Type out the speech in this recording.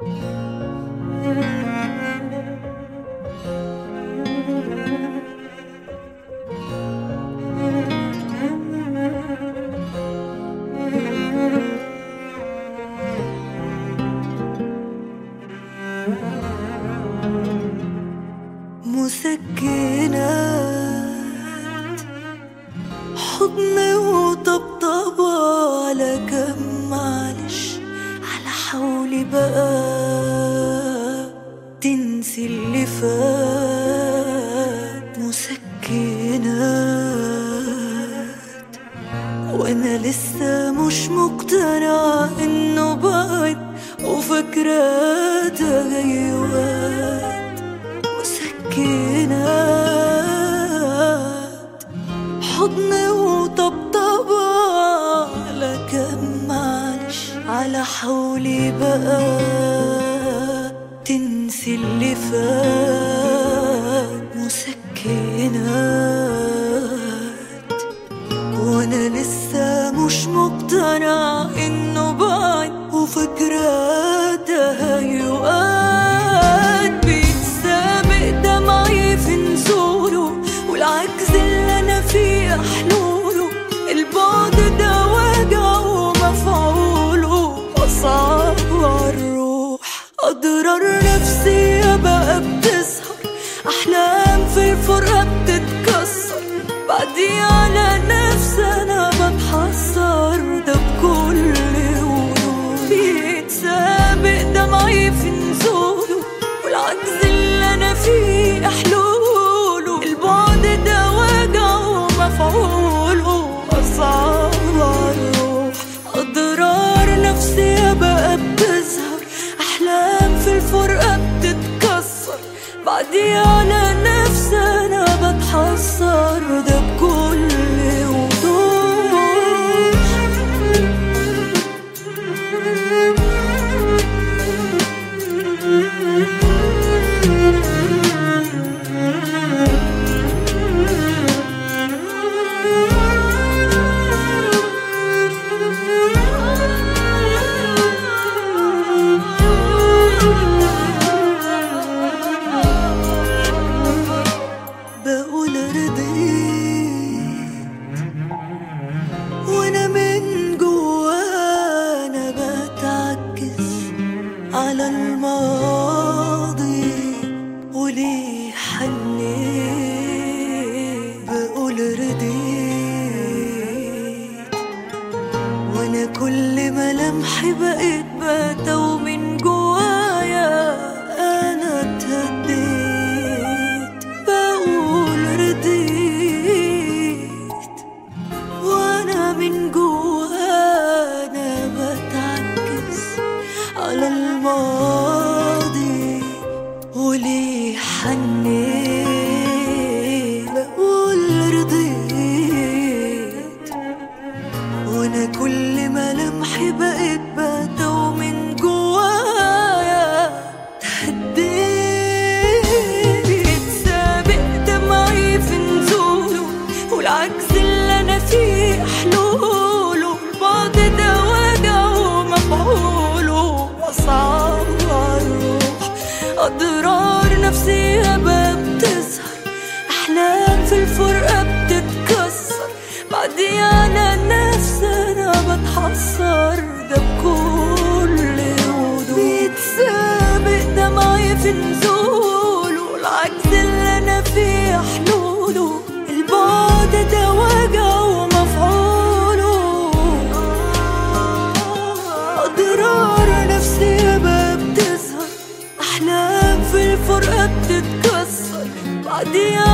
مسكنات حضن وطبطبة على كم معلش على حولي بقى تنسي اللي فات. مسكنات وانا لسه مش مقتنعة انه بعد وفاكرة تغيرات. مسكنات حضن وطبطبة على كم معلش على حولي بقى تنسي اللي فات. مسكنات وانا لسه مش مقتنعة انه بعد وفاكرة تهيؤات. بيتسابق دمعي في نزوله والعجز اللي انا فيه احلوله. البعد ده وجع ومفعوله اصعب عالروح. اضرار نفسية بقى بتظهر، احلام في الفرقة بتتكسر. بعدي على نفسي انا بتحسر ده بكل وضوح. بيتسابق دمعي في نزوله والعجز اللي انا فيه احلوله. البعد ده وجع ومفعوله اصعب عالروح. اضرار نفسية بقى بتظهر، احلام في الفرقة بتتكسر. بعدي على نفسي انا بتحسر ده بكل وضوح. بقول رضيت وانا من جوانا بتعكس على الماضي وليه حنيت. بقول رضيت وانا كل ملامحي بقيت بتو من جوايا انا اتهديت. بقول رضيت وانا من جوانا بتعكس على الماضي وليه حنيت. بقول رضيت وانا كل ملامحي بقيت بتو من جوايا تهديت. بيتسابق دمعي في نزوله والعجز اللي انا فيه احلوله. البعد ده وجع ومفعوله اصعب عالروح. اضرار نفسية بقى بتظهر، احلام في الفرقة بتتكسر. بعدي على نفسي انا بتحسر ده بكل وضوح. بيتسابق دمعي في نزوله والعجز اللي انا فيه احلوله. البعد ده وجع ومفعوله اضرار نفسية بقى بتظهر، احلام في الفرقة بتتكسر. بعدي